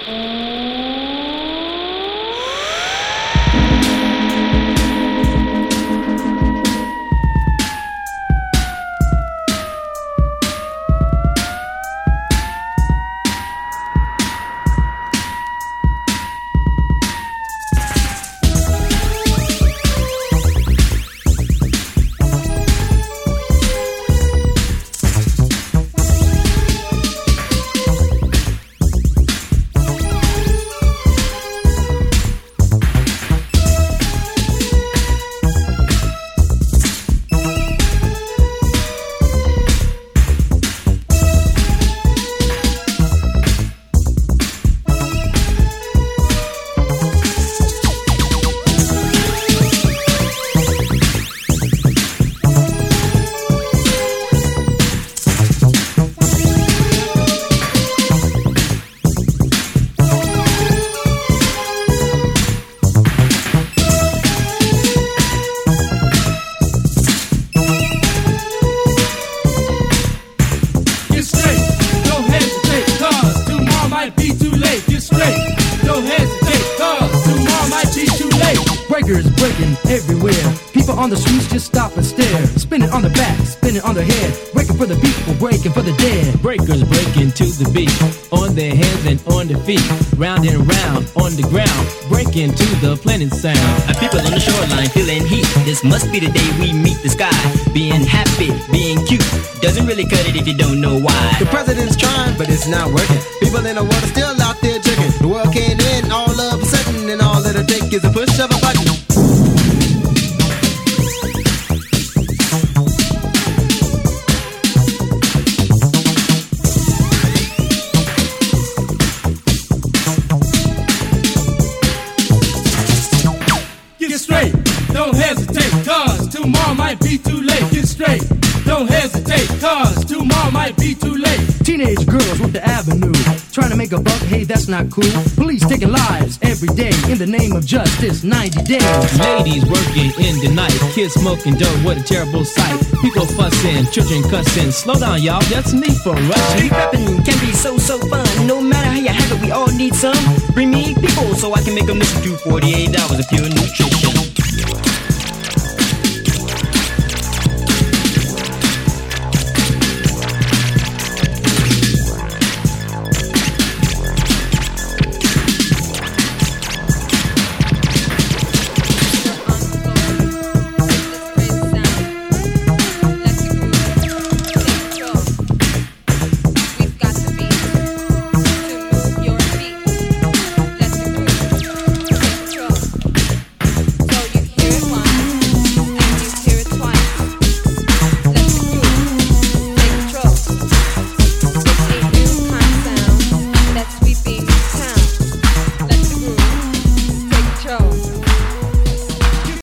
Breakers breaking everywhere. People on the streets just stop and stare. Spinning on their back, spinning on their head. Breaking for the people, breaking for the dead. Breakers breaking to the beat, on their hands and on their feet, round and round on the ground, breaking to the planet sound. Our people on the shoreline feeling heat. This must be the day we meet the sky. Being happy, being cute, doesn't really cut it if you don't know why. The president's trying, but it's not working. People in the world are still out there jigging. The world can't end all of a sudden, and all it'll take is a push of a button. Get straight, don't hesitate, cause tomorrow might be too late. Get straight, don't hesitate, cause tomorrow might be too late. Teenage girls with the avenue, trying to make a buck, hey, that's not cool. Police taking lives every day in the name of justice, 90 days. Ladies working in the night, kids smoking dope, what a terrible sight. People fussing, children cussing. Slow down, y'all, that's me for rushing. Street rapping can be so fun. No matter how you have it, we all need some. Bring me people so I can make them listen to 48 hours of pure nutrition.